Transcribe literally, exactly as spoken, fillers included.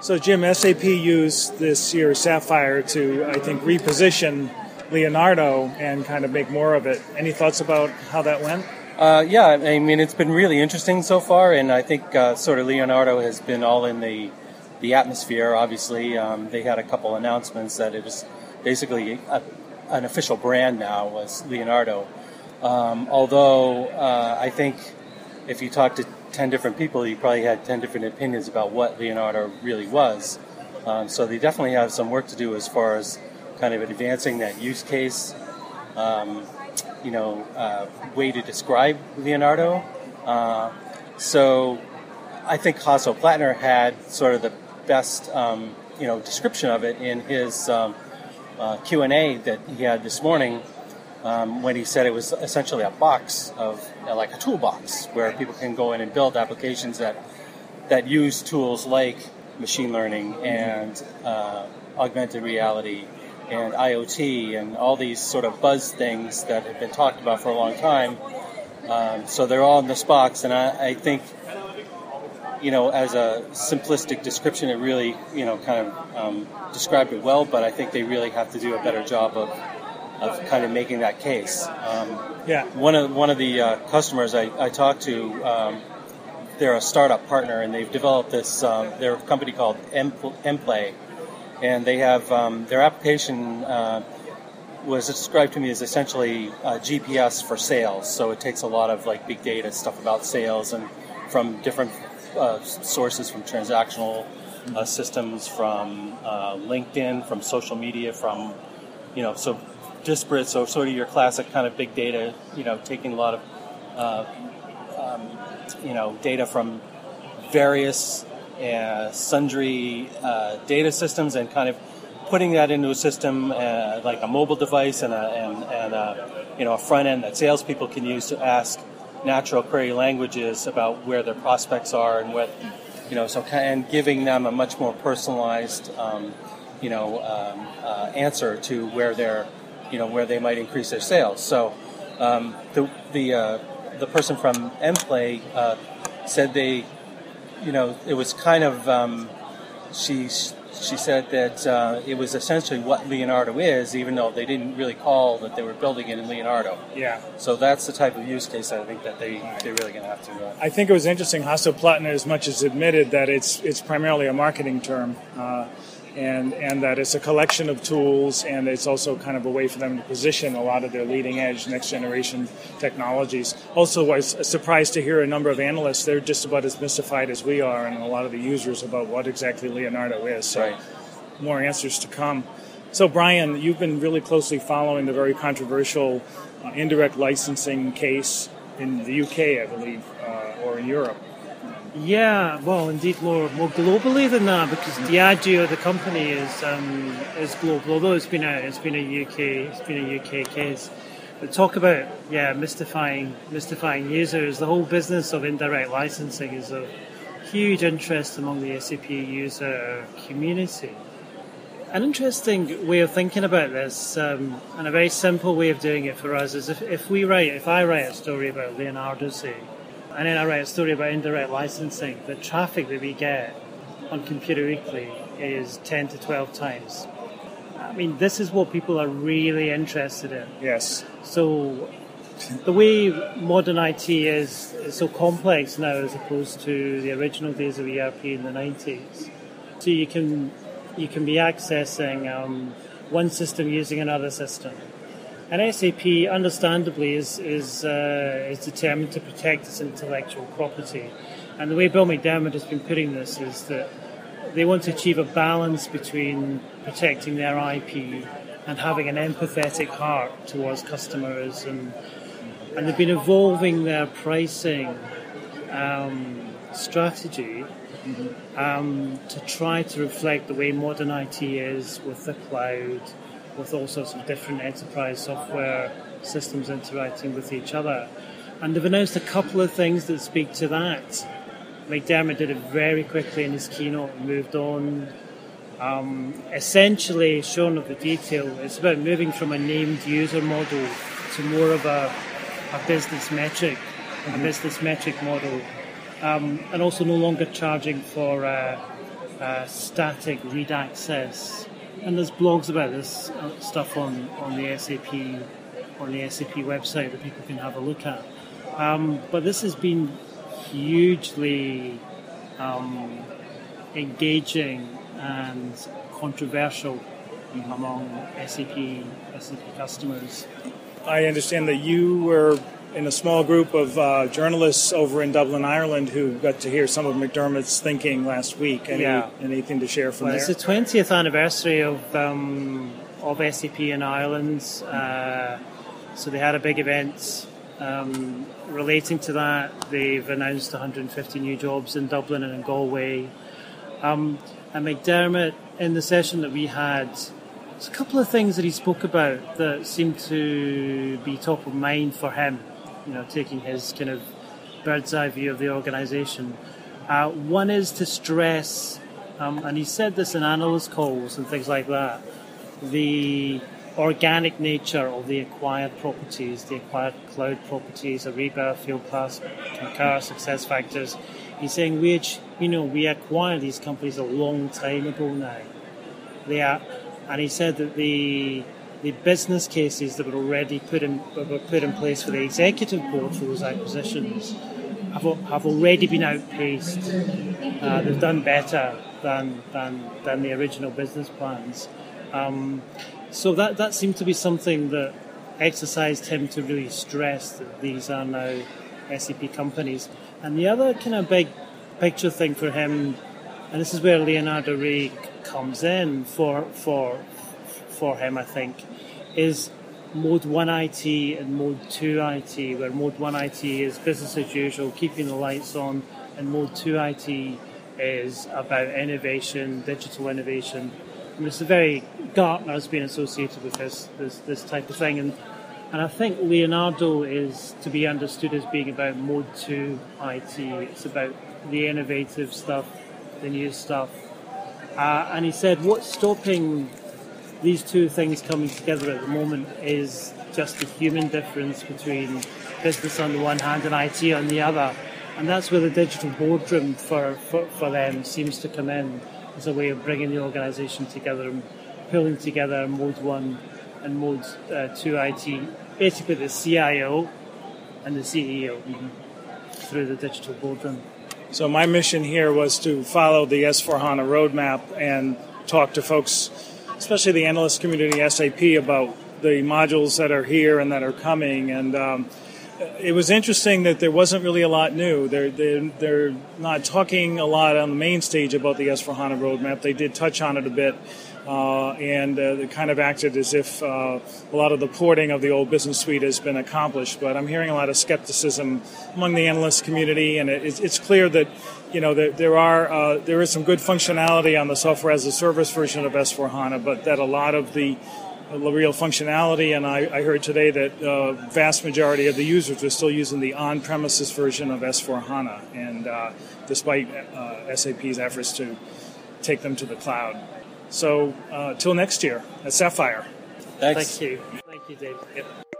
So, Jim, S A P used this year's Sapphire to, I think, reposition Leonardo and kind of make more of it. Any thoughts about how that went? Uh, yeah, I mean, it's been really interesting so far, and I think uh, sort of Leonardo has been all in the the atmosphere, obviously. Um, they had a couple announcements that it was basically a, an official brand now was Leonardo. Um, although uh, I think if you talk to ten different people, you probably had ten different opinions about what Leonardo really was. Um, so they definitely have some work to do as far as kind of advancing that use case, um, you know, uh, way to describe Leonardo. Uh, so I think Hasso Plattner had sort of the best, um, you know, description of it in his um, uh, Q and A that he had this morning. Um, when he said it was essentially a box of, you know, like a toolbox where people can go in and build applications that that use tools like machine learning and uh, augmented reality and IoT and all these sort of buzz things that have been talked about for a long time. Um, so they're all in this box, and I, I think, you know, as a simplistic description, it really, you know, kind of um, described it well, but I think they really have to do a better job of of kind of making that case. Um, yeah. One of one of the uh, customers I, I talked to, um, they're a startup partner, and they've developed this. Um, they're a company called Mplay, and they have um, their application uh, was described to me as essentially uh, G P S for sales. So it takes a lot of like big data stuff about sales and from different uh, sources, from transactional uh, systems, from uh, LinkedIn, from social media, from you know so. disparate, so sort of your classic kind of big data, you know, taking a lot of, uh, um, you know, data from various uh, sundry uh, data systems and kind of putting that into a system uh, like a mobile device and a, and, and a, you know, a front end that salespeople can use to ask natural query languages about where their prospects are and what, you know, so and giving them a much more personalized, um, you know, um, uh, answer to where they're you know, where they might increase their sales. So um, the the uh, the person from Mplay uh, said they, you know, it was kind of, um, she she said that uh, it was essentially what Leonardo is, even though they didn't really call that they were building it in Leonardo. Yeah. So that's the type of use case I think that they, they're really going to have to... Uh, I think it was interesting, Hasso Plattner as much as admitted that it's it's primarily a marketing term. Uh, And, and that it's a collection of tools, and it's also kind of a way for them to position a lot of their leading-edge, next-generation technologies. Also, I was surprised to hear a number of analysts, they're just about as mystified as we are, and a lot of the users about what exactly Leonardo is. So right. More answers to come. So, Brian, you've been really closely following the very controversial uh, indirect licensing case in the U K, I believe, uh, or in Europe. Yeah, well, indeed, more more globally than that, because Diageo, the company, is um, is global. Although it's been a it's been a U K it's been a U K case. But talk about yeah mystifying mystifying users. The whole business of indirect licensing is of huge interest among the S A P user community. An interesting way of thinking about this, um, and a very simple way of doing it for us, is if, if we write if I write a story about Leonardo, say. And then I write a story about indirect licensing. The traffic that we get on Computer Weekly is ten to twelve times. I mean, this is what people are really interested in. Yes. So the way modern I T is, is so complex now as opposed to the original days of E R P in the nineties. So you can you can be accessing um, one system using another system. And S A P, understandably, is is, uh, is determined to protect its intellectual property. And the way Bill McDermott has been putting this is that they want to achieve a balance between protecting their I P and having an empathetic heart towards customers. And, and they've been evolving their pricing um, strategy um, to try to reflect the way modern I T is with the cloud, with all sorts of different enterprise software systems interacting with each other. And they've announced a couple of things that speak to that. McDermott did it very quickly in his keynote and moved on. Um, essentially, shown of the detail, it's about moving from a named user model to more of a, a business metric, mm-hmm. a business metric model, um, and also no longer charging for uh, uh, static read access. And there's blogs about this uh, stuff on, on the S A P on the S A P website that people can have a look at. Um, but this has been hugely um, engaging and controversial among S A P S A P customers. I understand that you were in a small group of uh, journalists over in Dublin, Ireland, who got to hear some of McDermott's thinking last week. Any, yeah. Anything to share from well, there? It's the twentieth anniversary of um, of S A P in Ireland, uh, so they had a big event um, relating to that. They've announced one hundred fifty new jobs in Dublin and in Galway. Um, and McDermott, in the session that we had, there's a couple of things that he spoke about that seemed to be top of mind for him, you know, taking his kind of bird's eye view of the organisation. Uh, one is to stress, um, and he said this in analyst calls and things like that, the organic nature of the acquired properties, the acquired cloud properties, Ariba, Fieldglass, Concur, SuccessFactors. He's saying we, you know, we acquired these companies a long time ago now. They are, and he said that the the business cases that were already put in were put in place for the executive board for those acquisitions have have already been outpaced. Uh, they've done better than than than the original business plans. Um, so that that seemed to be something that exercised him to really stress that these are now S A P companies. And the other kind of big picture thing for him, and this is where Leonardo Ray comes in for for for him, I think, is Mode one I T and Mode two I T, where Mode one I T is business as usual, keeping the lights on, and Mode two I T is about innovation, digital innovation. And it's a very, Gartner has been associated with this this, this type of thing, and and I think Leonardo is to be understood as being about Mode two I T. It's about the innovative stuff, the new stuff. Uh, and he said what's stopping these two things coming together at the moment is just the human difference between business on the one hand and I T on the other. And that's where the digital boardroom for, for, for them seems to come in as a way of bringing the organisation together and pulling together Mode one and Mode uh, two I T, basically the C I O and the C E O mm-hmm. through the digital boardroom. So my mission here was to follow the S four HANA roadmap and talk to folks, especially the analyst community, S A P, about the modules that are here and that are coming. And um, it was interesting that there wasn't really a lot new. They're, they're, they're not talking a lot on the main stage about the S four HANA roadmap. They did touch on it a bit. Uh, and uh, it kind of acted as if uh, a lot of the porting of the old business suite has been accomplished. But I'm hearing a lot of skepticism among the analyst community, and it, it's clear that you know that there are uh, there is some good functionality on the software as a service version of S four HANA, but that a lot of the uh, real functionality, and I, I heard today that uh, vast majority of the users are still using the on-premises version of S four HANA, and uh, despite uh, S A P's efforts to take them to the cloud. So, uh, till next year at Sapphire. Thanks. Thank you. Thank you, Dave. Yep.